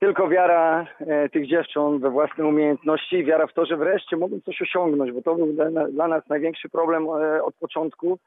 tylko wiara tych dziewcząt we własne umiejętności i wiara w to, że wreszcie mogą coś osiągnąć, bo to był dla nas największy problem od początku,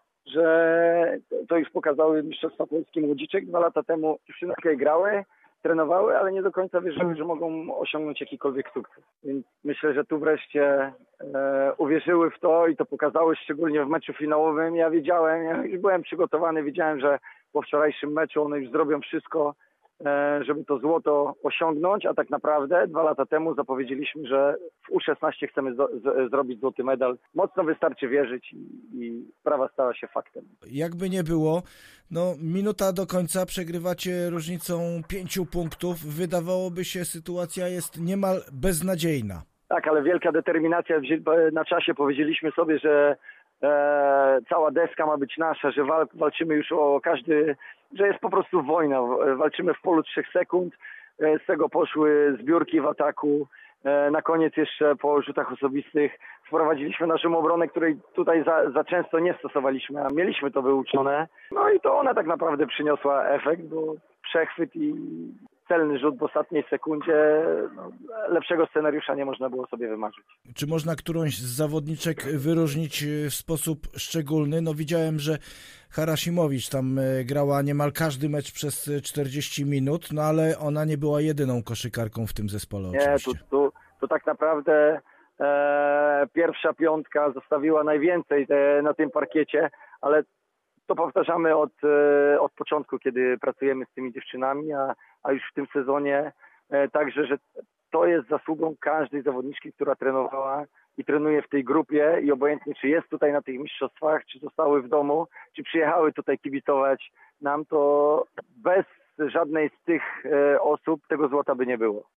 że to już pokazały Mistrzostwa Polski Młodziczek 2 lata temu. Dziewczyny grały, trenowały, ale nie do końca wierzyły, że mogą osiągnąć jakikolwiek sukces. Więc myślę, że tu wreszcie uwierzyły w to i to pokazały szczególnie w meczu finałowym. Ja już byłem przygotowany, wiedziałem, że po wczorajszym meczu one już zrobią wszystko, żeby to złoto osiągnąć, a tak naprawdę 2 lata temu zapowiedzieliśmy, że w U16 chcemy zrobić złoty medal. Mocno wystarczy wierzyć i sprawa stała się faktem. Jakby nie było, minuta do końca, przegrywacie różnicą 5 punktów. Wydawałoby się, sytuacja jest niemal beznadziejna. Tak, ale wielka determinacja. Na czasie powiedzieliśmy sobie, że cała deska ma być nasza, że walczymy już o każdy, że jest po prostu wojna. Walczymy w polu 3 sekund. Z tego poszły zbiórki w ataku. Na koniec jeszcze po rzutach osobistych wprowadziliśmy naszą obronę, której tutaj za często nie stosowaliśmy, a mieliśmy to wyuczone. No i to ona tak naprawdę przyniosła efekt, bo przechwyt i celny rzut w ostatniej sekundzie, lepszego scenariusza nie można było sobie wymarzyć. Czy można którąś z zawodniczek wyróżnić w sposób szczególny? Widziałem, że Harasimowicz tam grała niemal każdy mecz przez 40 minut, ale ona nie była jedyną koszykarką w tym zespole oczywiście. Nie, tu tak naprawdę pierwsza piątka zostawiła najwięcej na tym parkiecie, ale to powtarzamy od początku, kiedy pracujemy z tymi dziewczynami, a już w tym sezonie także, że to jest zasługą każdej zawodniczki, która trenowała i trenuje w tej grupie i obojętnie, czy jest tutaj na tych mistrzostwach, czy zostały w domu, czy przyjechały tutaj kibicować nam, to bez żadnej z tych osób tego złota by nie było.